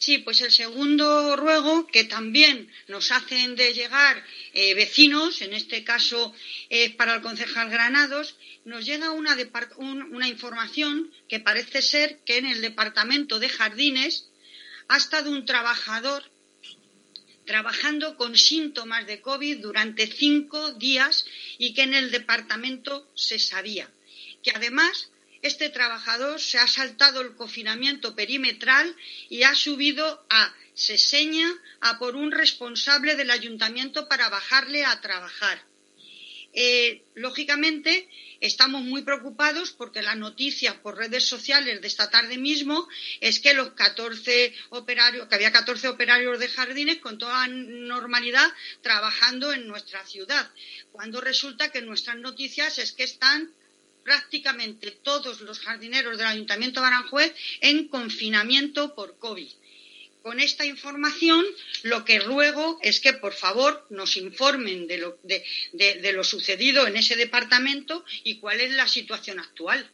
Sí, pues el segundo ruego, que también nos hacen de llegar vecinos, en este caso para el concejal Granados, nos llega una información que parece ser que en el departamento de Jardines ha estado un trabajador trabajando con síntomas de COVID durante 5 días y que en el departamento se sabía. Que además este trabajador se ha saltado el confinamiento perimetral y ha subido se seña a por un responsable del ayuntamiento para bajarle a trabajar. Lógicamente, estamos muy preocupados porque la noticia por redes sociales de esta tarde mismo es que había 14 operarios de Jardines con toda normalidad trabajando en nuestra ciudad, cuando resulta que nuestras noticias es que están prácticamente todos los jardineros del Ayuntamiento de Aranjuez en confinamiento por COVID. Con esta información, lo que ruego es que, por favor, nos informen de lo sucedido en ese departamento y cuál es la situación actual.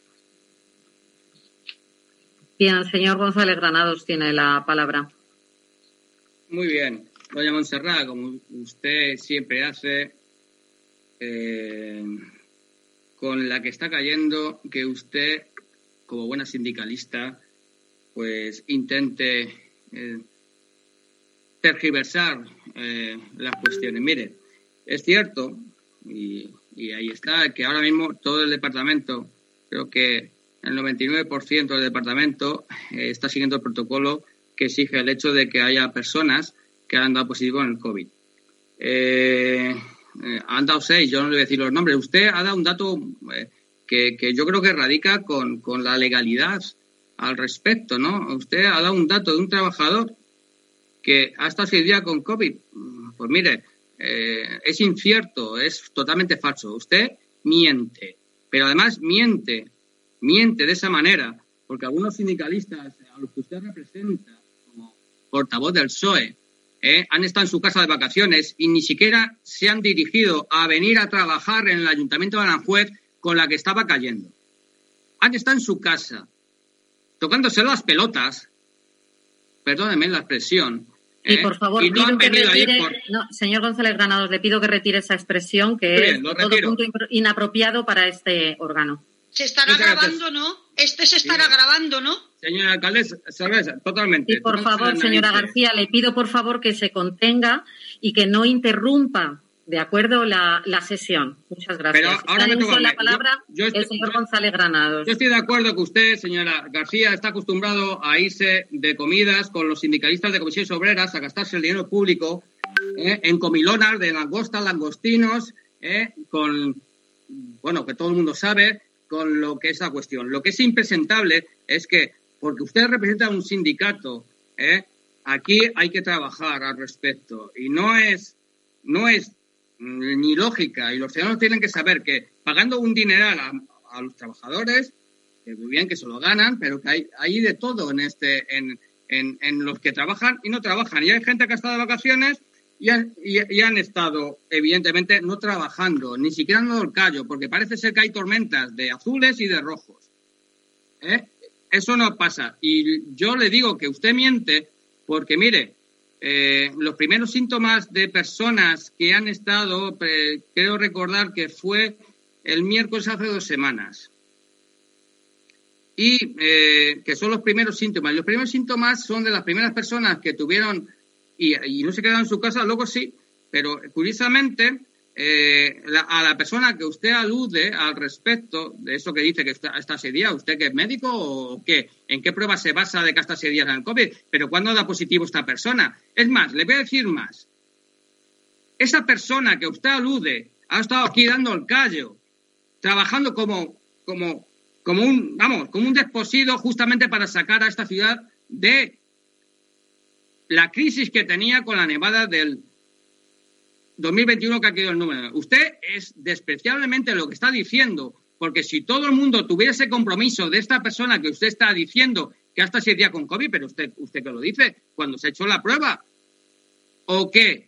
Bien, el señor González Granados tiene la palabra. Muy bien. Doña Montserrat, como usted siempre hace, con la que está cayendo, que usted, como buena sindicalista, pues intente tergiversar las cuestiones. Mire, es cierto, y ahí está, que ahora mismo todo el departamento, creo que el 99% del departamento está siguiendo el protocolo que exige el hecho de que haya personas que han dado positivo en el COVID. Han dado 6, yo no le voy a decir los nombres. Usted ha dado un dato que yo creo que radica con la legalidad al respecto, ¿no? Usted ha dado un dato de un trabajador que ha estado 6 días con COVID. Pues mire, es incierto, es totalmente falso. Usted miente, pero además miente de esa manera, porque algunos sindicalistas a los que usted representa, como portavoz del PSOE, han estado en su casa de vacaciones y ni siquiera se han dirigido a venir a trabajar en el Ayuntamiento de Aranjuez con la que estaba cayendo. Han estado en su casa, tocándose las pelotas, perdóneme la expresión. Y por favor, y no han venido retire, señor González Granados, le pido que retire esa expresión que es de todo punto inapropiado para este órgano. Se estará grabando, ¿no? Se estará grabando, ¿no? Señora alcaldesa, totalmente. Y por favor, señora García, le pido por favor que se contenga y que no interrumpa, ¿de acuerdo?, la sesión. Muchas gracias. Pero ahora me toca la palabra el señor González Granados. Yo estoy de acuerdo que usted, señora García, está acostumbrado a irse de comidas con los sindicalistas de comisiones obreras, a gastarse el dinero público en comilonas de langostas, langostinos, que todo el mundo sabe con lo que es la cuestión. Lo que es impresentable es que, porque usted representa un sindicato, aquí hay que trabajar al respecto. Y no es ni lógica. Y los ciudadanos tienen que saber que pagando un dineral a los trabajadores, que muy bien que se lo ganan, pero que hay de todo en los que trabajan y no trabajan. Y hay gente que ha estado de vacaciones y han estado, evidentemente, no trabajando, ni siquiera han dado el callo, porque parece ser que hay tormentas de azules y de rojos. Eso no pasa. Y yo le digo que usted miente porque, mire, los primeros síntomas de personas que han estado, creo recordar que fue el miércoles hace 2 semanas, y que son los primeros síntomas. Los primeros síntomas son de las primeras personas que tuvieron y no se quedaron en su casa, luego sí, pero curiosamente a la persona que usted alude al respecto de eso que dice que está 6 días, ¿usted que es médico o qué? ¿En qué prueba se basa de que hasta 6 días en el COVID? ¿Pero cuándo da positivo esta persona? Es más, le voy a decir más. Esa persona que usted alude ha estado aquí dando el callo, trabajando como un desposido justamente para sacar a esta ciudad de la crisis que tenía con la nevada del 2021 que ha quedado el número. Usted es despreciablemente lo que está diciendo, porque si todo el mundo tuviera ese compromiso de esta persona que usted está diciendo que hasta 6 días con COVID, pero usted que lo dice, cuando se ha hecho la prueba, ¿o qué?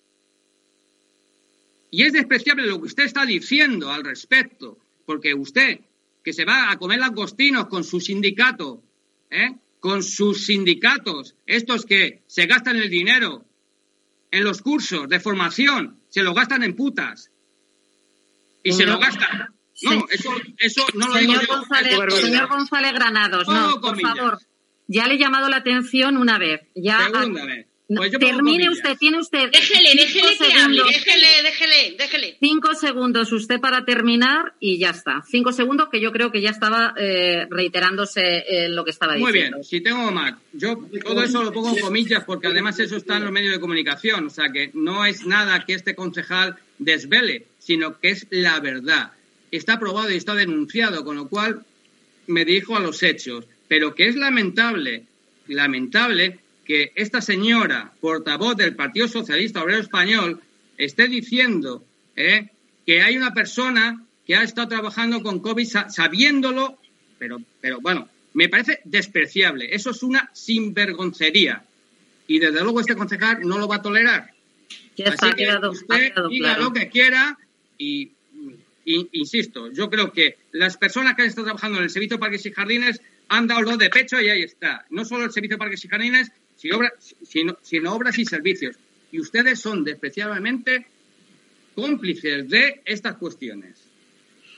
Y es despreciable lo que usted está diciendo al respecto, porque usted, que se va a comer langostinos con su sindicato, con sus sindicatos, estos que se gastan el dinero en los cursos de formación, se lo gastan en putas. Y se lo gastan. No, eso no lo digo yo. Señor González Granados, no, por favor. Ya le he llamado la atención una vez. Segunda vez. Pues termine usted, tiene usted. Déjele que hable, déjele. 5 segundos usted para terminar y ya está. 5 segundos, que yo creo que ya estaba reiterándose lo que estaba diciendo. Muy bien, si tengo más. Yo todo eso lo pongo en comillas porque además eso está en los medios de comunicación. O sea que no es nada que este concejal desvele, sino que es la verdad. Está probado y está denunciado, con lo cual me dirijo a los hechos. Pero que es lamentable que esta señora, portavoz del Partido Socialista Obrero Español, esté diciendo que hay una persona que ha estado trabajando con COVID sabiéndolo, pero bueno, me parece despreciable. Eso es una sinvergoncería. Y desde luego este concejal no lo va a tolerar. Así que usted diga lo que quiera y insisto, yo creo que las personas que han estado trabajando en el Servicio de Parques y Jardines han dado lo de pecho y ahí está. No solo el Servicio de Parques y Jardines, sino obras y servicios. Y ustedes son despreciablemente cómplices de estas cuestiones.